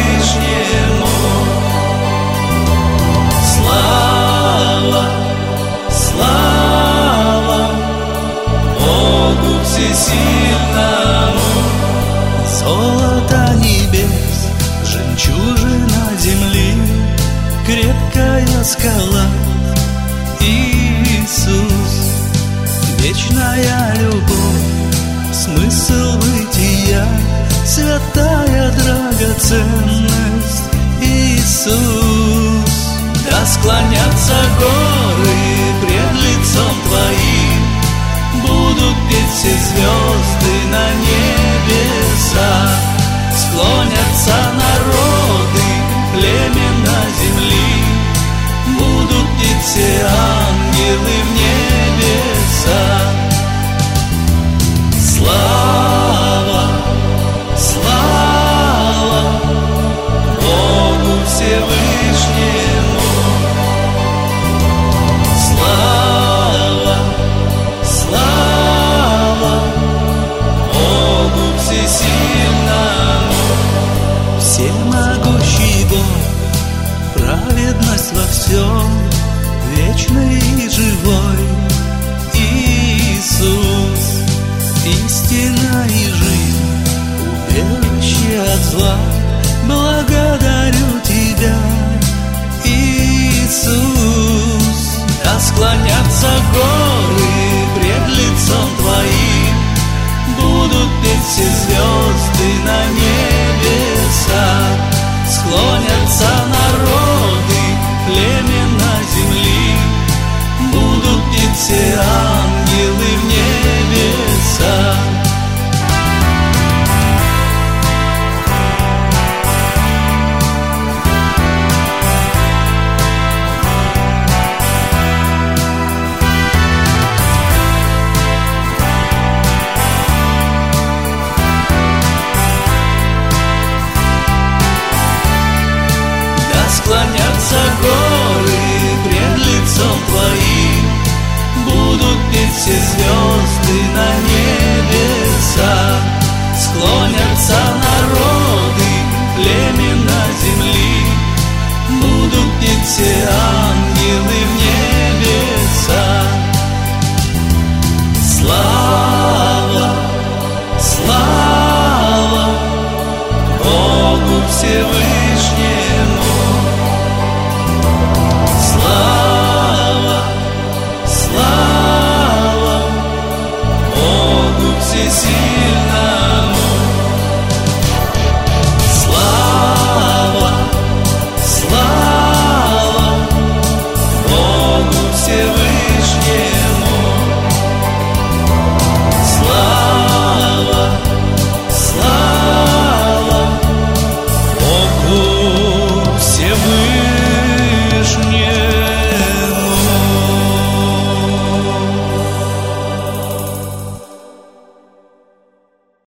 Всевышнему. Слава, слава Богу Всесильному. Золото небес, жемчужина земли, крепкая скала Иисус. Вечная любовь, смысл бытия, святая драгоценность Иисус. Да склонятся горы пред лицом Твоим, будут петь все звезды на небесах. Склонятся народы, племена земли, будут петь все ангелы в небесах. Слава, слава Богу Всевышнему. Слава, слава Богу Всесильному. Всемогущий Бог, праведность во всем, вечный и живой Иисус. Истина и жизнь, убежище от зла, благодарю Тебя, Иисус. Да склонятся горы пред лицом Твоим, будут петь все звезды на небесах. Склонятся народы, племена земли, будут петь все ангелы в небесах. Склонятся горы пред лицом Твоим, будут петь все звезды на небесах. Склонятся народы, племена земли, будут петь все ангелы в небесах. Слава, слава Богу Всевышнему. Слава, слава Богу Всесильному.